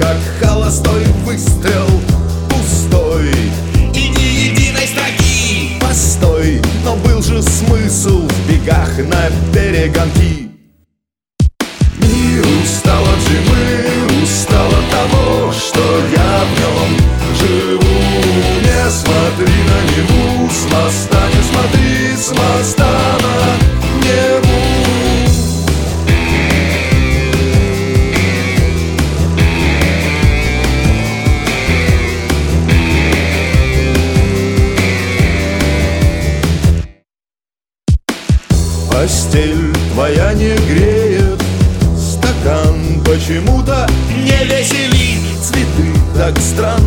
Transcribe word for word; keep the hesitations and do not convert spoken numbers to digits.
как холостой выстрел, пустой и ни единой строки. Постой, но был же смысл в бегах на перегонки. Мир устал от зимы, устал от того, что я в нем живу. Не смотри на Неву с моста, не смотри с моста на Неву. Постель твоя не греет, стакан почему-то не веселит. Цветы так странно